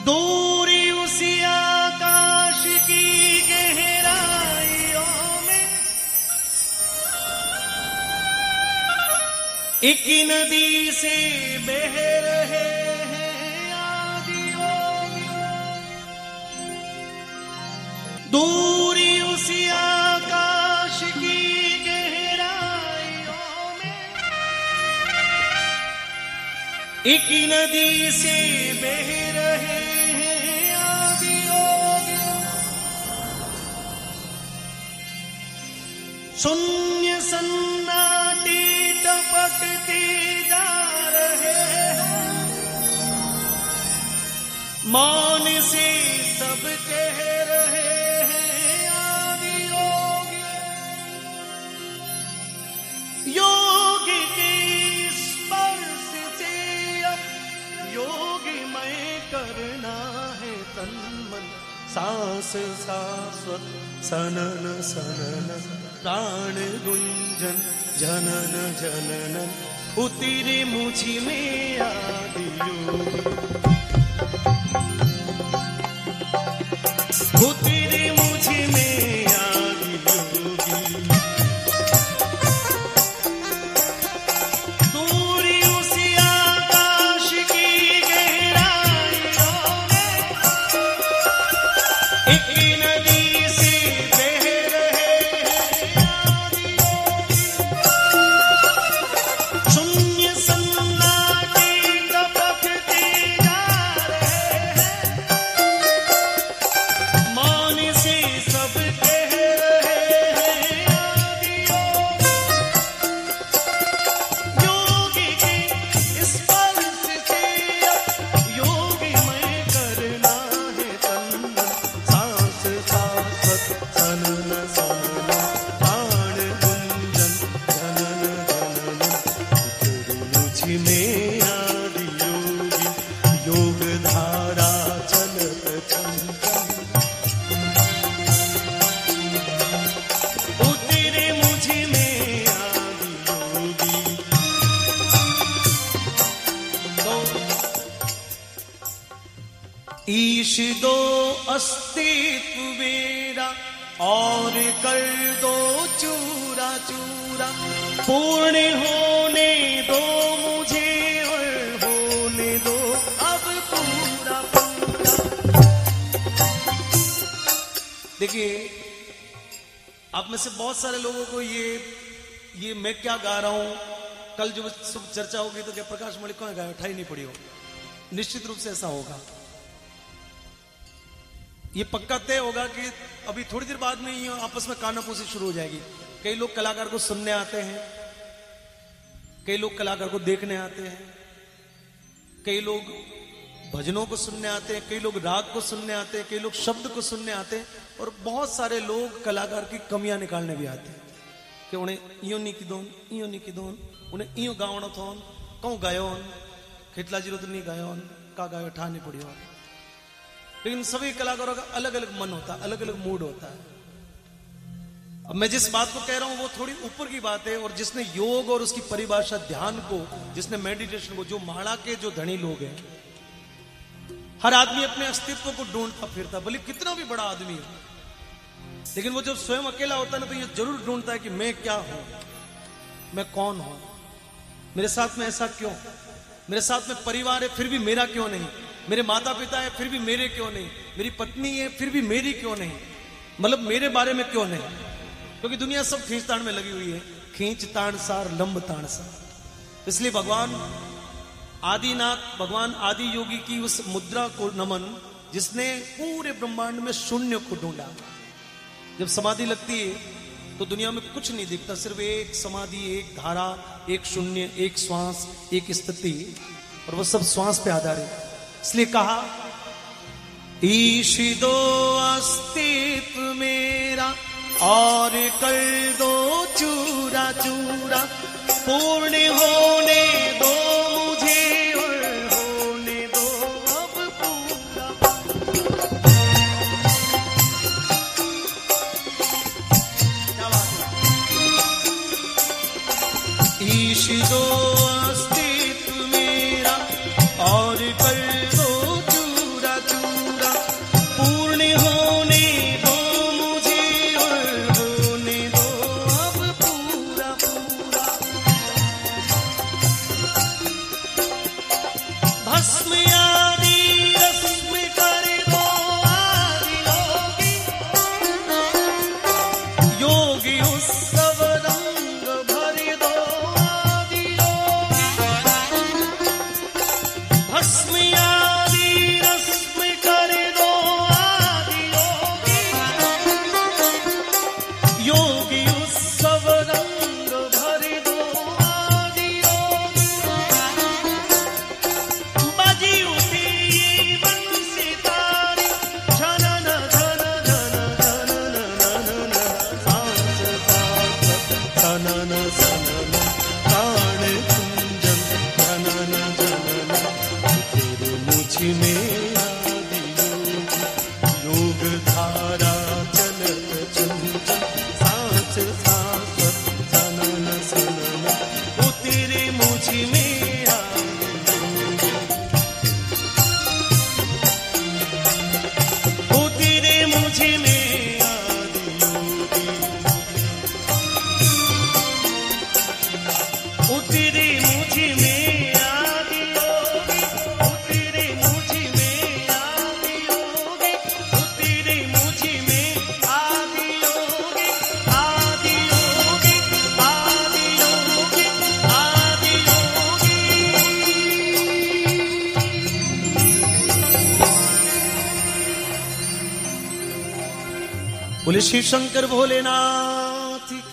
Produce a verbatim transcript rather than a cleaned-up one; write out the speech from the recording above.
दूरी उसी आकाश की गहराइयों में एक नदी से बह रहे हैं आदियों में। दूरी उसी आकाश की गहराइयों में एक नदी से बह रहे हैं आदियों में। शून्य सन्नाटे टपकते जा रहे हैं, मौन से सब कह रहे हैं आदियोग। योग के स्पर्श से अब योगमय करना है तन मन। सांस शाश्वत सनन सनन प्राण गुंजन जनन जनन उतरे मुझी में आदियोग। उतरे मुझी में आदियोगी। दूरी उसी आकाश की गहराइयों में एक नदी से बह रहे हैं आदियोगी। शून्य सन्नाटे टपकते जा रहे हैं, मौन से सब कह रहे हैं आदियोग। योग के स्पर्श से अब योगमय करना है तन मन। सांस शाश्वत सनन सनन प्राण गुंजन जनन जनन उतरे मुझ में आदियोगी। योग धारा चलत चंचल उतरे मुझ में आदियोगी। ईश दो अस्तित्व मेरा और कर दो चूरा चूरा। पूर्ण होने दो मुझे और होने दो अब पूरा पूरा। देखिए, आप में से बहुत सारे लोगों को ये ये मैं क्या गा रहा हूं, कल जो सब चर्चा होगी तो क्या प्रकाश मलिक कौन गाया, उठाई नहीं पड़ी हो। निश्चित रूप से ऐसा होगा। ये पक्का तय होगा कि अभी थोड़ी देर बाद में ये आपस में कानाफूसी शुरू हो जाएगी। कई लोग कलाकार को सुनने आते हैं, कई लोग कलाकार को देखने आते हैं, कई लोग भजनों को सुनने आते हैं, कई लोग राग को सुनने आते हैं, कई लोग शब्द को सुनने आते हैं, और बहुत सारे लोग कलाकार की कमियां निकालने भी आते हैं कि उन्हें इो नहीं की दोन इो नहीं की दोन उन्हें इो गावणो थोन कौन गायो खितला जीरो तो नहीं गायो का गायो ठा नहीं पड़ी। लेकिन सभी कलाकारों का अलग अलग मन होता है, अलग अलग मूड होता है। अब मैं जिस बात को कह रहा हूं वो थोड़ी ऊपर की बात है, और जिसने योग और उसकी परिभाषा ध्यान को, जिसने मेडिटेशन को, जो माड़ा के जो धनी लोग हैं, हर आदमी अपने अस्तित्व को ढूंढता फिरता, भले कितना भी बड़ा आदमी हो, लेकिन वो जब स्वयं अकेला होता है ना तो ये जरूर ढूंढता है कि मैं क्या हूं, मैं कौन हूं, मेरे साथ में ऐसा क्यों, मेरे साथ में परिवार है फिर भी मेरा क्यों नहीं, मेरे माता पिता है फिर भी मेरे क्यों नहीं, मेरी पत्नी है फिर भी मेरी क्यों नहीं, मतलब मेरे बारे में क्यों नहीं। क्योंकि दुनिया सब खींचतान में लगी हुई है, खींच ताण सार लंब ताण सार। इसलिए भगवान आदिनाथ, भगवान आदि योगी की उस मुद्रा को नमन, जिसने पूरे ब्रह्मांड में शून्य को ढूंढा। जब समाधि लगती है तो दुनिया में कुछ नहीं दिखता, सिर्फ एक समाधि, एक धारा, एक शून्य, एक श्वास, एक स्थिति, और वो सब श्वास पे आधारित। इसलिए कहा ईश दो अस्तित्व मेरा और कर दो चूरा चूरा, पूर्ण होने दो मुझे और होने दो अब पूरा। क्या बात है। ईश दो अस्तित्व मेरा और कर दो चूरा चूरा, में आदि योगी, योग धारा चलत चंचल, सांस सांस सनन सनन, उतरे मुझ में आदि योगी, उतरे मुझ में आदि योगी, उतरे मुझ में आदि योगी, उतरे मुझ में आदि योगी, उतरे मुझ में आदि योगी, आदि योगी, आदि योगी, आदि योगी। बोले शिव शंकर भोलेनाथ